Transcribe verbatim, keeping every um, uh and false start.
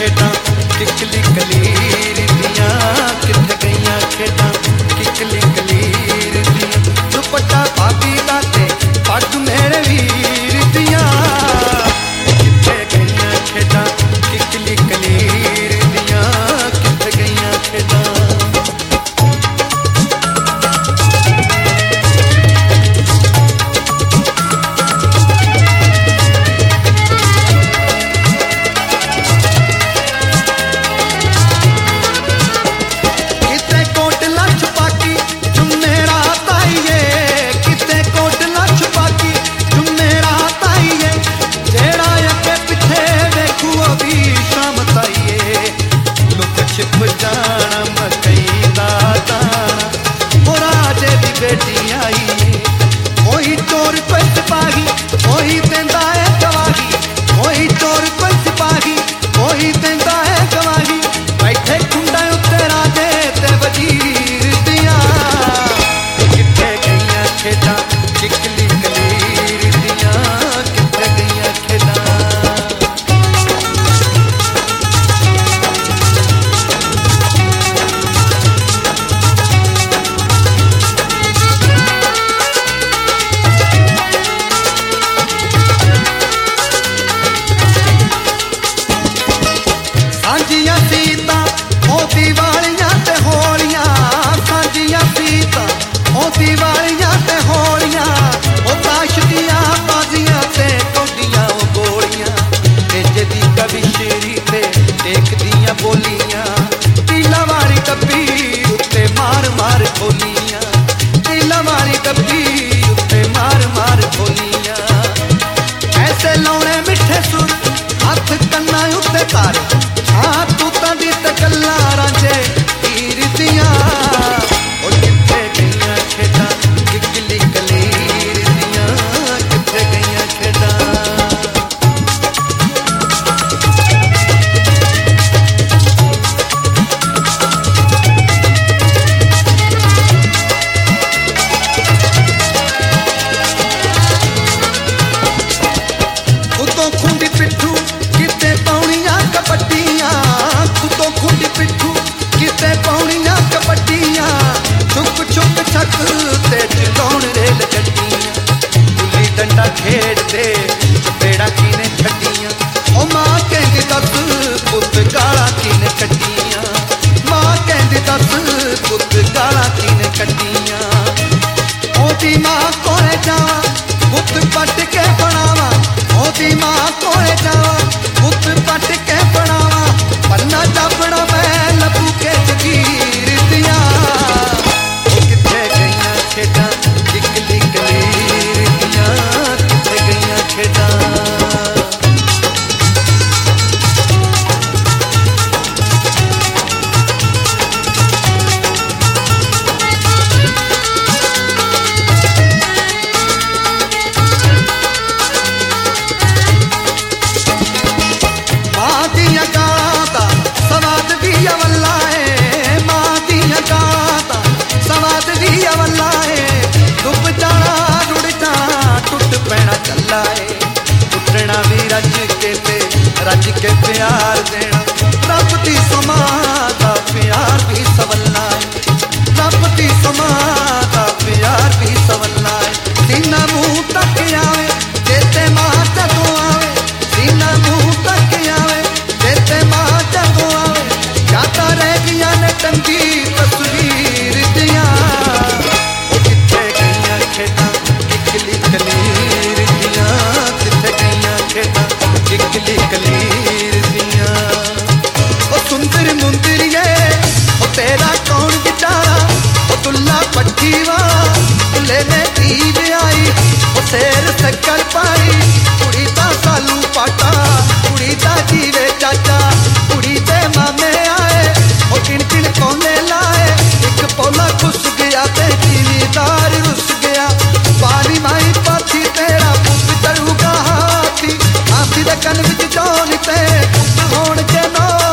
खेडां किकली कलीर दियां, किथे गईयां खेडां किकली कलीर दियां। दुपट्टा भाभी दा ते पग मेरे वीर दियां, किथे गईयां खेडां किकली कलीर दियां, किथे गईयां खेडां। छिप जाना मकई दा दाना, ओ राजे दी बेटी आई है। वही चोर कोई सिपाही वही देंदा है गवाही, वही चोर कोई सिपाही वही देंदा है गवाही। बैठे कुंडा उत्ते राजे ते वजीर दियां, किथे गईयां खेडां किकली कलीर दियां, किथे गईयां खेडां। सांझियां सीतां मोती वालियां ते होलियां, सांझियां सीतां मोती वालियां ते होलियां। ओ ताश दियां बाजियां ते कोडियां ओ गोलियां, तेजे दी कविशरी ते टेक दियां बोलियां। टीला वाली डब्बी उत्ते मार मार खोलियां, टीला वाली डब्बी उत्ते मार मार खोलियां। ऐसे लौने मिठे सुर हथ कन्ना उत्ते तारे, हाँ तू तां दी ते गल्लां रांझे हीर दियां। ओ किथे गईयां खेडां किकली कलीर दियां, किथे गईयां खेडां। उतों खुंडी पिट्ठू किते पौणियां कबड्डियां, उतों खुंडी पिट्ठू किते पौणियां कबड्डियां। छुक छुक छक ते चलाउण रेल गड्डियां, गुल्ली डंडा खेडदे चपेड़ा किने छड्डियां। ओ मां कहंदी दस पुत गालां किने कड्डियां, मां कहंदी दस पुत गालां किने कड्डियां। ओदी मां कोले जावां पुत पट के बनावां, ओदी मां कोले जावां पुत पट के बनावां। पन्ना जापना मैं लबू के जगीर दियां, ओ किथे गईयां खेडां किकली कलीर दियां, किथे गईयां खेडां। मां दियां गालां दा सवाद भी अवल्ला है, मां दियां गालां दा सवाद भी अवल्ला है। डुब जाना रुड़ जाना टुट पैना चला है, टुटना भी रज के ते रज के प्यार देना। रब दी समा दा प्यार भी सवल्ला है, रब दी समा दा प्यार भी सवल्ला है। सीना मुंह तक आवे जेते मां जदों आवे, सीना मुंह तक आवे जेते मां जदों आवे। यादां रह गईयां ने टंगी तस्वीर दियां, ओ किथे गईयां खेडां किकली कलीर दियां, किथे गईयां खेडां किकली कलीर दियां। ओ सुंदर मुंदरिए ओ तेरा कौन बिचारा, ओ दुल्ला पट्टी वाला दुल्ले ने ईद आई। ओ शेर शक्कर पाई कुड़ी दा सालू पाटा, कुड़ी दा जीवे चाचा, कुड़ी दे मामे आए। ओ किन किन कोने लाए एक पौला खुस गया ते जिमीदार रुस गया। पानी माई पाथी तेरा पुत चलूगा हाथी, हाथी दे कन विच जौन ते पुत होण के नो